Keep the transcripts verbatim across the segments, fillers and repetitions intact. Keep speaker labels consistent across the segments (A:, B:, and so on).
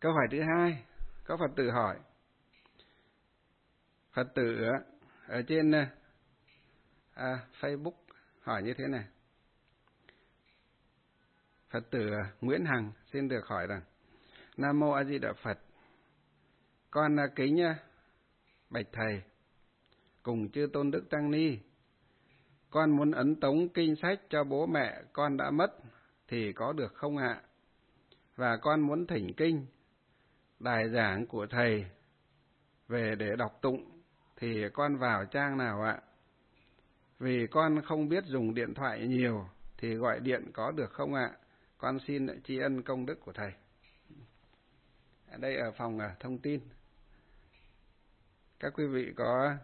A: Câu hỏi thứ hai, có Phật tử hỏi. Phật tử ở trên à, Facebook hỏi như thế này. Phật tử Nguyễn Hằng xin được hỏi rằng: Nam Mô A Di Đà Phật, con kính bạch thầy cùng chư tôn đức tăng ni, con muốn ấn tống kinh sách cho bố mẹ con đã mất thì có được không ạ? Và con muốn thỉnh kinh bài giảng của thầy về để đọc tụng thì con vào trang nào ạ? Vì con không biết dùng điện thoại nhiều thì gọi điện có được không ạ? Con xin tri ân công đức của thầy. Ở đây ở phòng thông tin, các quý vị có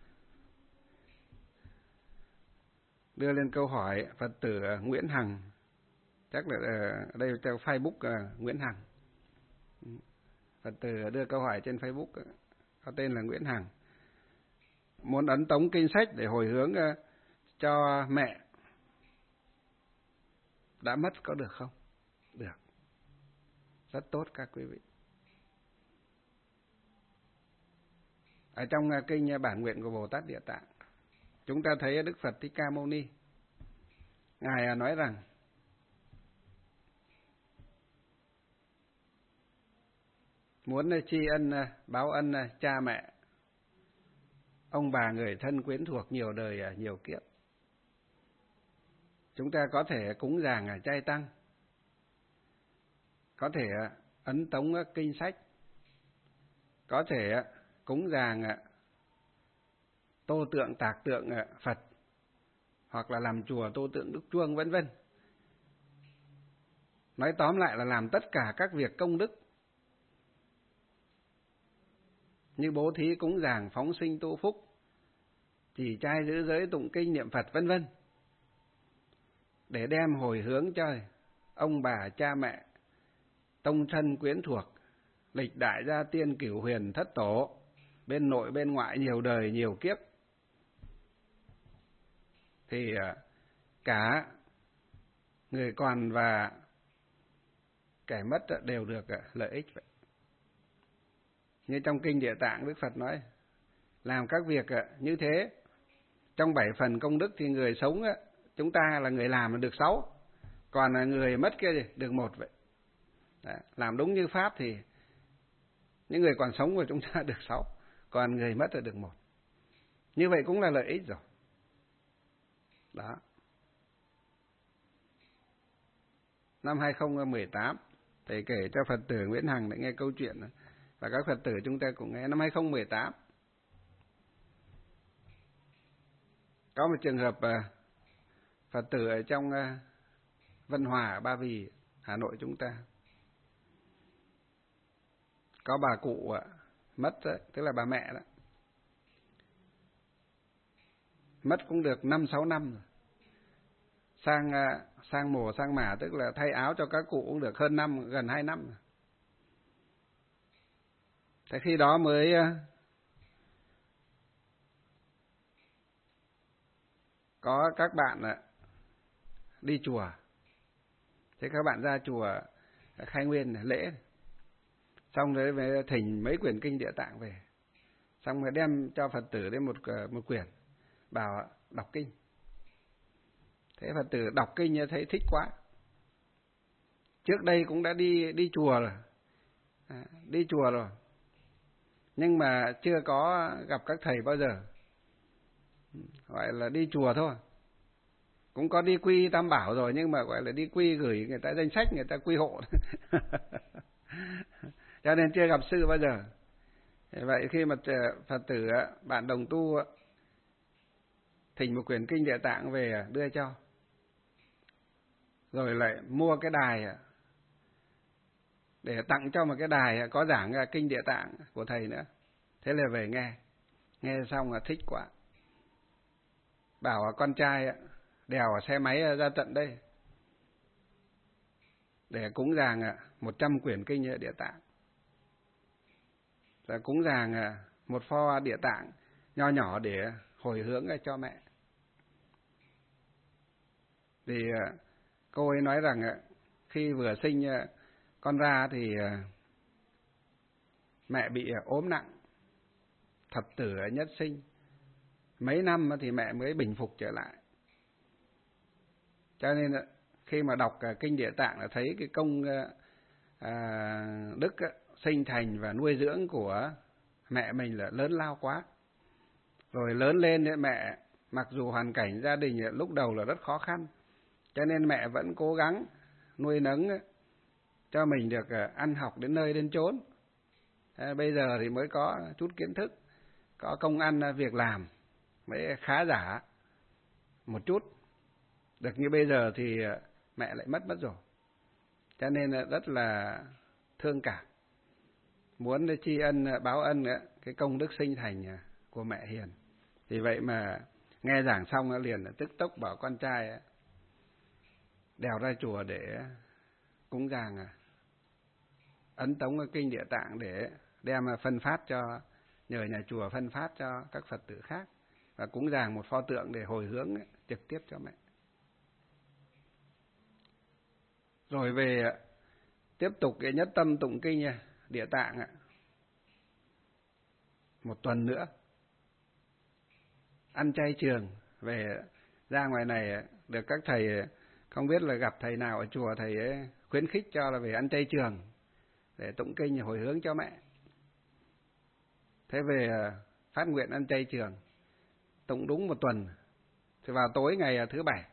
A: đưa lên câu hỏi Phật tử Nguyễn Hằng, chắc là ở đây theo Facebook Nguyễn Hằng. Phật tử đưa câu hỏi trên Facebook có tên là Nguyễn Hằng, muốn ấn tống kinh sách để hồi hướng cho mẹ đã mất có được không? Được, rất tốt các quý vị. Ở trong kinh bản nguyện của Bồ Tát Địa Tạng, chúng ta thấy Đức Phật Thích Ca Mâu Ni, Ngài nói rằng muốn tri ân báo ân cha mẹ, ông bà người thân quyến thuộc nhiều đời nhiều kiếp. Chúng ta có thể cúng dường chay tăng, có thể ấn tống kinh sách, có thể cúng dường tô tượng tạc tượng Phật, hoặc là làm chùa tô tượng Đức Chuông vân vân. Nói tóm lại là làm tất cả các việc công đức như bố thí cúng dường, phóng sinh tu phúc, trì trai giữ giới tụng kinh niệm Phật vân vân, để đem hồi hướng cho ông bà cha mẹ, tông thân quyến thuộc, lịch đại gia tiên cửu huyền thất tổ, bên nội bên ngoại nhiều đời nhiều kiếp, thì cả người còn và kẻ mất đều được lợi ích vậy. Như trong kinh Địa Tạng, Đức Phật nói làm các việc như thế, trong bảy phần công đức thì người sống chúng ta là người làm là được sáu, còn là người mất kia thì được một vậy. Đấy, làm đúng như pháp thì những người còn sống của chúng ta được sáu, còn người mất là được một. Như vậy cũng là lợi ích rồi. Đó. Năm hai không một tám, thầy kể cho Phật tử Nguyễn Hằng để nghe câu chuyện, và các Phật tử chúng ta cũng nghe. Năm hai không một tám, có một trường hợp Phật tử ở trong Vân Hòa, Ba Vì, Hà Nội chúng ta, có bà cụ mất, tức là bà mẹ đó, mất cũng được năm sáu năm rồi. Sang sang mổ sang mả, tức là thay áo cho các cụ cũng được hơn năm, gần hai năm rồi. Thế khi đó mới có các bạn đi chùa. Thế các bạn ra chùa khai nguyên lễ, xong rồi về thỉnh mấy quyển kinh Địa Tạng về, xong rồi đem cho Phật tử đến một một quyển, bảo đọc kinh. Thế Phật tử đọc kinh như thấy thích quá. Trước đây cũng đã đi đi chùa rồi, à, đi chùa rồi, nhưng mà chưa có gặp các thầy bao giờ, gọi là đi chùa thôi. Cũng có đi quy Tam Bảo rồi, nhưng mà gọi là đi quy gửi người ta danh sách, người ta quy hộ. Cho nên chưa gặp sư bao giờ. Vậy khi mà Phật tử bạn đồng tu thỉnh một quyển kinh Địa Tạng về đưa cho, rồi lại mua cái đài để tặng cho một cái đài có giảng kinh Địa Tạng của thầy nữa. Thế là về nghe, nghe xong là thích quá, bảo con trai đèo xe máy ra tận đây để cúng dường một trăm quyển kinh Địa Tạng, rồi cúng dường một pho Địa Tạng nho nhỏ để hồi hướng cho mẹ. Thì cô ấy nói rằng khi vừa sinh con ra thì mẹ bị ốm nặng, thập tử nhất sinh, mấy năm thì mẹ mới bình phục trở lại. Cho nên khi mà đọc kinh Địa Tạng là thấy cái công à, đức sinh thành và nuôi dưỡng của mẹ mình là lớn lao quá. Rồi lớn lên thì mẹ, mặc dù hoàn cảnh gia đình lúc đầu là rất khó khăn, cho nên mẹ vẫn cố gắng nuôi nấng cho mình được ăn học đến nơi đến chốn. À, bây giờ thì mới có chút kiến thức, có công ăn việc làm, mới khá giả một chút. Được như bây giờ thì mẹ lại mất mất rồi. Cho nên rất là thương cảm, muốn tri ân báo ân cái công đức sinh thành của mẹ hiền. Vì vậy mà nghe giảng xong liền tức tốc bảo con trai đèo ra chùa để cúng dường ấn tống kinh Địa Tạng, để đem phân phát cho, nhờ nhà chùa phân phát cho các Phật tử khác, và cúng dường một pho tượng để hồi hướng trực tiếp cho mẹ. Rồi về tiếp tục cái nhất tâm tụng kinh Địa Tạng một tuần nữa, ăn chay trường. Về ra ngoài này được các thầy, không biết là gặp thầy nào ở chùa, thầy ấy khuyến khích cho là về ăn chay trường để tụng kinh hồi hướng cho mẹ. Thế về phát nguyện ăn chay trường, tụng đúng một tuần. Thì vào tối ngày thứ bảy,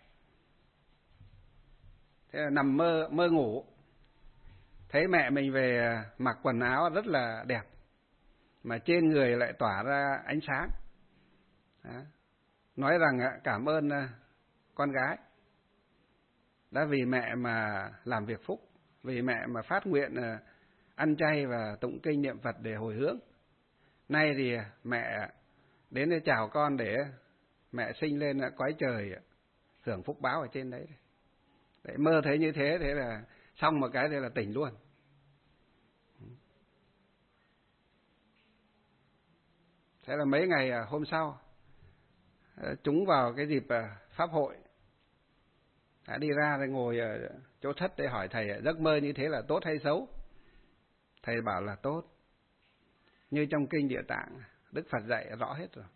A: thế là nằm mơ mơ ngủ, thấy mẹ mình về mặc quần áo rất là đẹp, mà trên người lại tỏa ra ánh sáng. Đó. Nói rằng cảm ơn con gái đã vì mẹ mà làm việc phúc, vì mẹ mà phát nguyện ăn chay và tụng kinh niệm Phật để hồi hướng. Nay thì mẹ đến để chào con, để mẹ sinh lên cõi trời hưởng phúc báo ở trên đấy. Đấy, mơ thấy như thế, thế là xong một cái, thế là tỉnh luôn. Thế là mấy ngày hôm sau, chúng vào cái dịp pháp hội, đã đi ra rồi ngồi ở chỗ thất để hỏi thầy giấc mơ như thế là tốt hay xấu. Thầy bảo là tốt, như trong kinh Địa Tạng Đức Phật dạy rõ hết rồi.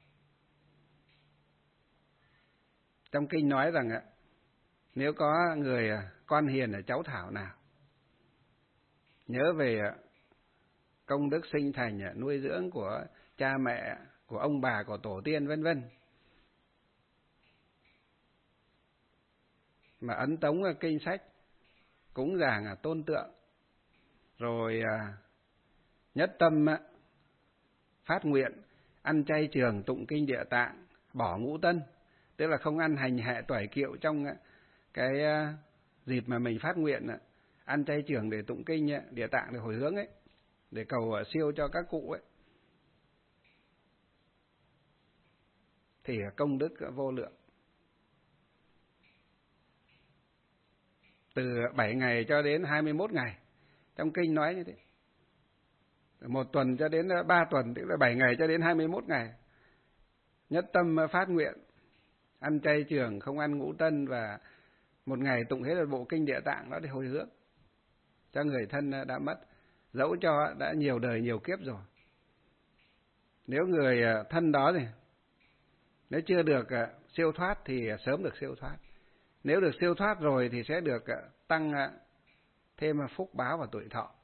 A: Trong kinh nói rằng nếu có người con hiền ở cháu thảo nào nhớ về công đức sinh thành nuôi dưỡng của cha mẹ, của ông bà, của tổ tiên vân vân, mà ấn tống kinh sách, cúng dường tôn tượng, rồi nhất tâm phát nguyện ăn chay trường tụng kinh Địa Tạng, bỏ ngũ tân, tức là không ăn hành hạ toải kiệu trong cái dịp mà mình phát nguyện ăn chay trường để tụng kinh Địa Tạng để hồi hướng ấy, để cầu siêu cho các cụ ấy, thì công đức vô lượng. Từ bảy ngày cho đến hai mươi mốt ngày, trong kinh nói như thế. Một tuần cho đến ba tuần, tức là bảy ngày cho đến hai mươi mốt ngày. Nhất tâm phát nguyện ăn chay trường, không ăn ngũ tân, và một ngày tụng hết là bộ kinh Địa Tạng đó để hồi hướng cho người thân đã mất, dẫu cho đã nhiều đời nhiều kiếp rồi. Nếu người thân đó thì nếu chưa được siêu thoát thì sớm được siêu thoát. Nếu được siêu thoát rồi thì sẽ được tăng thêm phúc báo và tuổi thọ.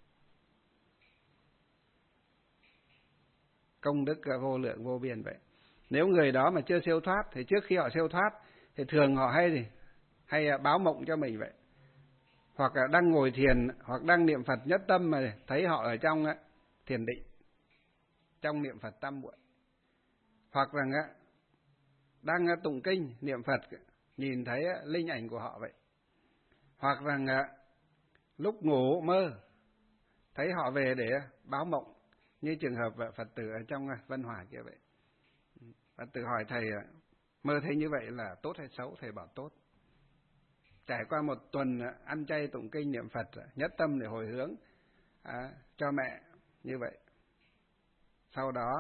A: Công đức vô lượng vô biên vậy. Nếu người đó mà chưa siêu thoát thì trước khi họ siêu thoát thì thường họ hay gì? Hay báo mộng cho mình vậy. Hoặc là đang ngồi thiền, hoặc đang niệm Phật nhất tâm mà thấy họ ở trong thiền định, trong niệm Phật tam muội. Hoặc rằng đang tụng kinh niệm Phật, nhìn thấy linh ảnh của họ vậy. Hoặc rằng lúc ngủ mơ thấy họ về để báo mộng, như trường hợp Phật tử ở trong Vân Hòa kia vậy. Phật tử hỏi thầy mơ thấy như vậy là tốt hay xấu? Thầy bảo tốt. Trải qua một tuần ăn chay tụng kinh niệm Phật, nhất tâm để hồi hướng à, cho mẹ như vậy. Sau đó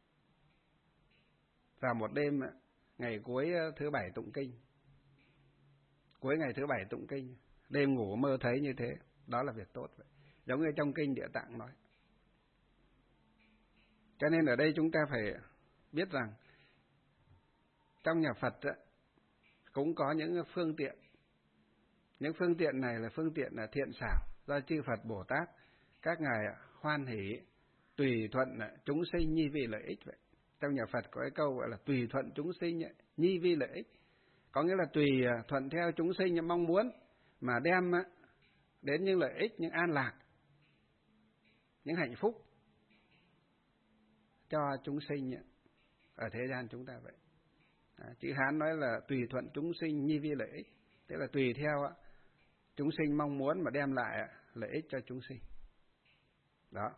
A: vào một đêm ngày cuối thứ bảy tụng kinh, cuối ngày thứ bảy tụng kinh, đêm ngủ mơ thấy như thế, đó là việc tốt vậy. Giống như trong kinh Địa Tạng nói. Cho nên ở đây chúng ta phải biết rằng trong nhà Phật á, cũng có những phương tiện. Những phương tiện này là phương tiện là thiện xảo do chư Phật Bồ Tát các ngài hoan hỷ tùy thuận chúng sinh nhi vi lợi ích vậy. Trong nhà Phật có cái câu gọi là tùy thuận chúng sinh nhi vi lợi ích, có nghĩa là tùy thuận theo chúng sinh những mong muốn mà đem đến những lợi ích, những an lạc, những hạnh phúc cho chúng sinh ở thế gian chúng ta vậy. À, chữ Hán nói là tùy thuận chúng sinh nhi vi lợi ích, tức là tùy theo chúng sinh mong muốn mà đem lại lợi ích cho chúng sinh. Đó.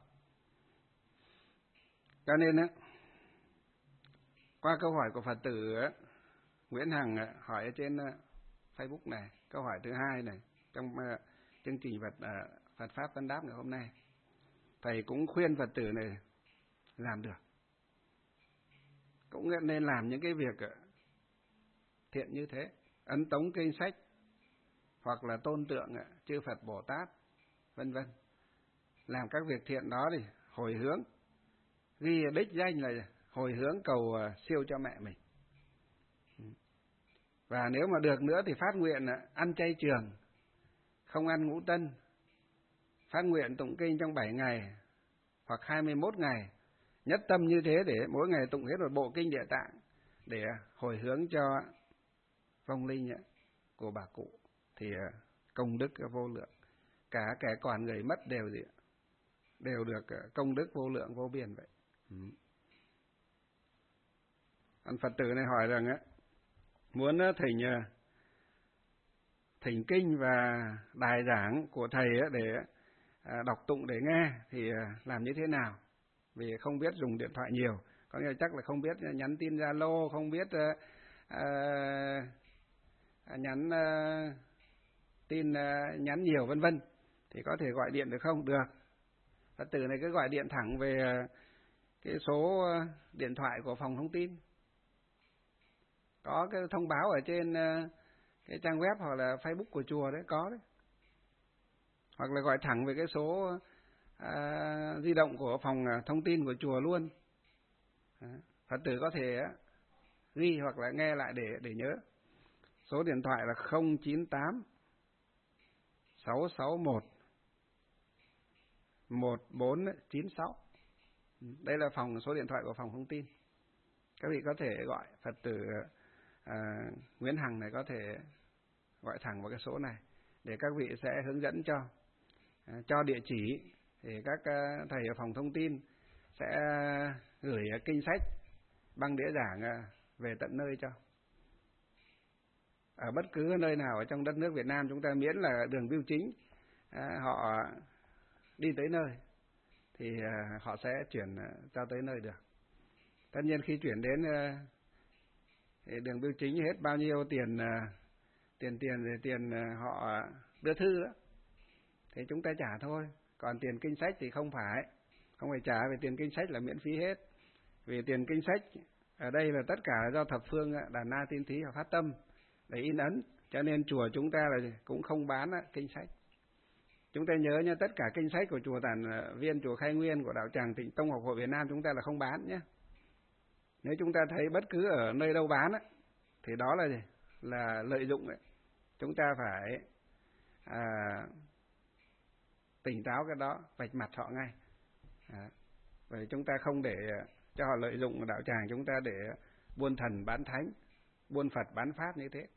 A: Cho nên á, qua câu hỏi của Phật tử á, Nguyễn Hằng hỏi ở trên Facebook này, câu hỏi thứ hai này trong uh, chương trình Phật uh, Phật pháp vấn đáp ngày hôm nay, thầy cũng khuyên Phật tử này làm được, cũng nên làm những cái việc uh, thiện như thế, ấn tống kinh sách hoặc là tôn tượng uh, chư Phật Bồ Tát vân vân, làm các việc thiện đó thì hồi hướng, ghi đích danh là hồi hướng cầu uh, siêu cho mẹ mình. Và nếu mà được nữa thì phát nguyện ăn chay trường, không ăn ngũ tân, phát nguyện tụng kinh trong bảy ngày hoặc hai mươi mốt ngày, nhất tâm như thế để mỗi ngày tụng hết một bộ kinh Địa Tạng để hồi hướng cho vong linh của bà cụ, thì công đức vô lượng, cả kẻ còn người mất đều gì đều được công đức vô lượng vô biên vậy. Ừ. Anh Phật tử này hỏi rằng á, muốn thỉnh thỉnh kinh và đài giảng của thầy để đọc tụng để nghe thì làm như thế nào? Vì không biết dùng điện thoại nhiều, có nghĩa là chắc là không biết nhắn tin Zalo, không biết uh, uh, nhắn uh, tin uh, nhắn nhiều vân vân, thì có thể gọi điện được không? Được. Phật tử này cứ gọi điện thẳng về uh, cái số uh, điện thoại của phòng thông tin. Có cái thông báo ở trên uh, cái trang web hoặc là Facebook của chùa đấy, có đấy. Hoặc là gọi thẳng về cái số uh, di động của phòng uh, thông tin của chùa luôn. Đó. Phật tử có thể uh, ghi hoặc là nghe lại để để nhớ. Số điện thoại là không chín tám sáu sáu một một bốn chín sáu. Đây là phòng số điện thoại của phòng thông tin. Các vị có thể gọi Phật tử À, Nguyễn Hằng này có thể gọi thẳng vào cái số này để các vị sẽ hướng dẫn cho à, cho địa chỉ thì các uh, thầy ở phòng thông tin sẽ gửi uh, kinh sách băng đĩa giảng uh, về tận nơi cho. Ở bất cứ nơi nào ở trong đất nước Việt Nam chúng ta, miễn là đường bưu chính uh, họ đi tới nơi thì uh, họ sẽ chuyển uh, cho tới nơi được. Tất nhiên khi chuyển đến uh, thì đường bưu chính hết bao nhiêu tiền tiền tiền thì tiền họ đưa thư đó, thì chúng ta trả thôi. Còn tiền kinh sách thì không phải không phải trả, vì tiền kinh sách là miễn phí hết. Vì tiền kinh sách ở đây là tất cả là do thập phương Đàn Na Tiên Thí và Phát Tâm để in ấn, cho nên chùa chúng ta là cũng không bán kinh sách. Chúng ta nhớ nha, tất cả kinh sách của chùa Tản Viên, chùa Khai Nguyên, của đạo tràng Tịnh Tông Học Hội Việt Nam chúng ta là không bán nhé. Nếu chúng ta thấy bất cứ ở nơi đâu bán á, thì đó là gì? Là lợi dụng ấy. Chúng ta phải à, tỉnh táo cái đó, vạch mặt họ ngay. À, vậy chúng ta không để cho họ lợi dụng đạo tràng chúng ta để buôn thần bán thánh, buôn Phật bán Pháp như thế.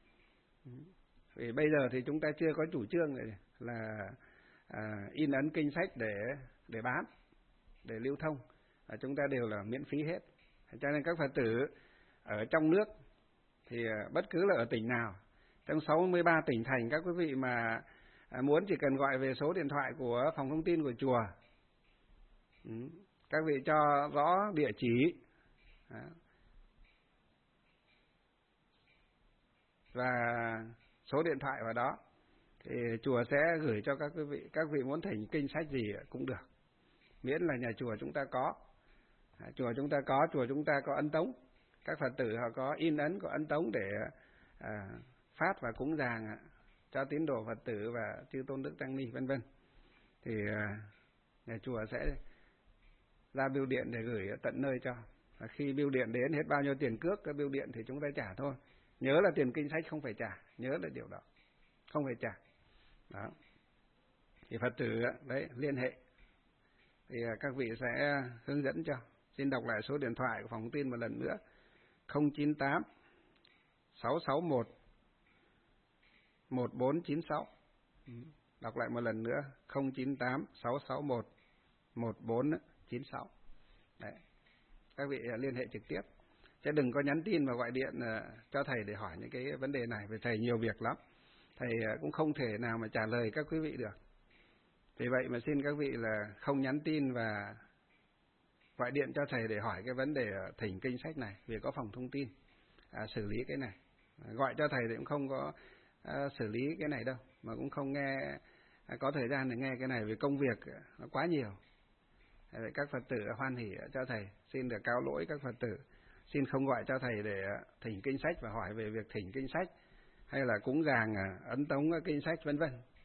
A: Vì bây giờ thì chúng ta chưa có chủ trương này là à, in ấn kinh sách để để bán, để lưu thông. À, chúng ta đều là miễn phí hết. Cho nên các Phật tử ở trong nước thì bất cứ là ở tỉnh nào, trong sáu mươi ba tỉnh thành, các quý vị mà muốn chỉ cần gọi về số điện thoại của phòng thông tin của chùa, các vị cho rõ địa chỉ và số điện thoại vào đó, thì chùa sẽ gửi cho các quý vị. Các vị muốn thỉnh kinh sách gì cũng được, miễn là nhà chùa chúng ta có. À, chùa chúng ta có, chùa chúng ta có ấn tống, các Phật tử họ có in ấn, có ấn tống để à, phát và cúng dường à, cho tín đồ Phật tử và chư tôn đức tăng ni vân vân. Thì à, nhà chùa sẽ ra bưu điện để gửi tận nơi cho. Và khi bưu điện đến hết bao nhiêu tiền cước cái bưu điện thì chúng ta trả thôi. Nhớ là tiền kinh sách không phải trả, nhớ là điều đó, không phải trả. Đó. Thì Phật tử đấy liên hệ thì các vị sẽ hướng dẫn cho. Xin đọc lại số điện thoại của phòng thông tin một lần nữa: không chín tám sáu sáu một một bốn chín sáu. Đọc lại một lần nữa: không chín tám sáu sáu một một bốn chín sáu. Đấy. Các vị liên hệ trực tiếp, chứ đừng có nhắn tin và gọi điện cho thầy để hỏi những cái vấn đề này, vì thầy nhiều việc lắm, thầy cũng không thể nào mà trả lời các quý vị được. Vì vậy mà xin các vị là không nhắn tin và gọi điện cho thầy để hỏi cái vấn đề thỉnh kinh sách này, vì có phòng thông tin à, xử lý cái này. Gọi cho thầy thì cũng không có à, xử lý cái này đâu, mà cũng không nghe à, có thời gian để nghe cái này, vì công việc nó quá nhiều. Vậy các Phật tử hoan hỉ cho thầy, xin được cáo lỗi các Phật tử, xin không gọi cho thầy để thỉnh kinh sách và hỏi về việc thỉnh kinh sách hay là cúng dường ấn tống kinh sách vân vân.